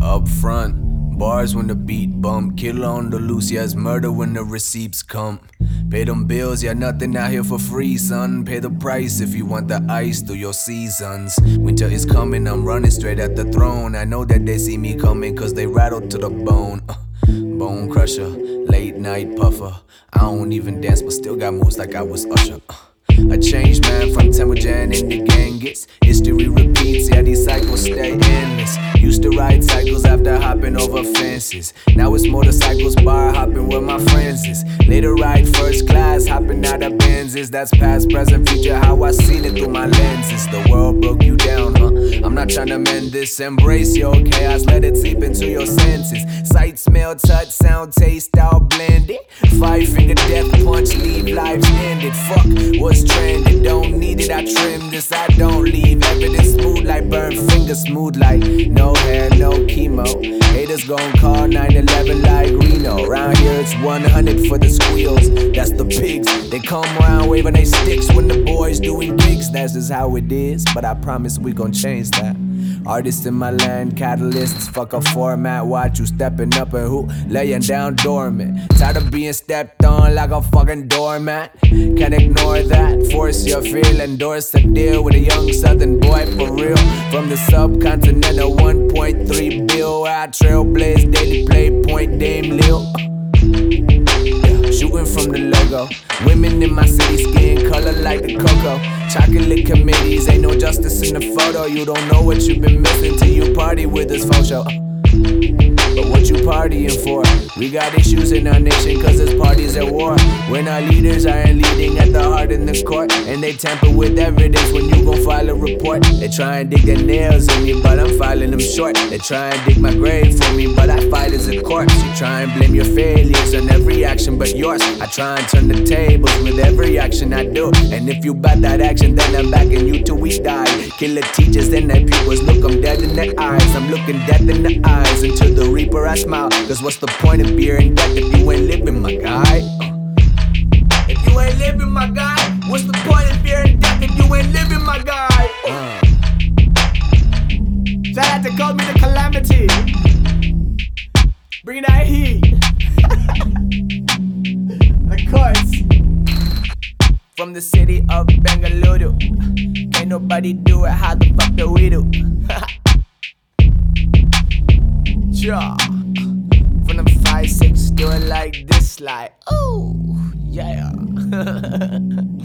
Up front, bars when the beat bump. Kill on the loose, yeah, it's murder when the receipts come. Pay them bills, yeah, nothing out here for free, son. Pay the price if you want the ice through your seasons. Winter is coming, I'm running straight at the throne. I know that they see me coming cause they rattled to the bone. Bone crusher, late night puffer. I don't even dance but still got moves like I was Usher. A changed man from Temujin in the Genghis. History repeats, yeah, these cycles stay endless. Used to ride cycles after hopping over fences. Now it's motorcycles, bar hopping where my friends is. Later ride first class, hopping out of Benzes. That's past, present, future, how I seen it through my lenses. The world broke you down, huh? I'm not trying to mend this. Embrace your chaos, let it seep into your senses. Sight, smell, touch, sound, taste, all blended. 5-finger death punch, leave lives ended. Fuck what's trending, don't need it, I trim this, I don't leave evidence. Smooth like burnt fingers, smooth like no hair, no chemo. Haters gon' call 911 like Reno. Round here it's 100 for the squeals, that's the pigs. They come around waving they sticks when the boys doing gigs. That's just how it is, but I promise we gon' change that. Artists in my land, catalysts, fuck a format. Watch you stepping up and who laying down dormant. Tired of being stepped on like a fucking doormat. Can't ignore that, force your feel. Endorse a deal with a young southern boy for real. From the subcontinental 1.3 bill, where I trailblaze daily play point Dame Lil. Shooting from the logo. Women in my city, skin color like the cocoa. Chocolate committees, ain't no justice in the photo. You don't know what you've been missing till you party with this faux show. But what you partying for? We got issues in our nation cause this party's at war. When our leaders aren't leading at the heart in the court, and they tamper with evidence when you gon' file a report. They try and dig their nails in me, but I'm filing them short. They try and dig my grave for me, but I fight as a corpse. You try and blame your failures on every action but yours. I try and turn the tables with every action I do. And if you bout that action, then I'm backing you till we die. Killer teachers and their pupils, look them dead in their eyes. I'm looking death in the eyes until the reaper I smile. Cause what's the point of beer and death if you ain't living, my guy? If you ain't living, my guy, what's the point of beer and death if you ain't living, my guy? Shout out to Call Me the Calamity. Bring that heat. Of course. From the city of Bengaluru, can't nobody do it, how the fuck do we do? Yeah. From them 5'6", do it like this, like, ooh, yeah.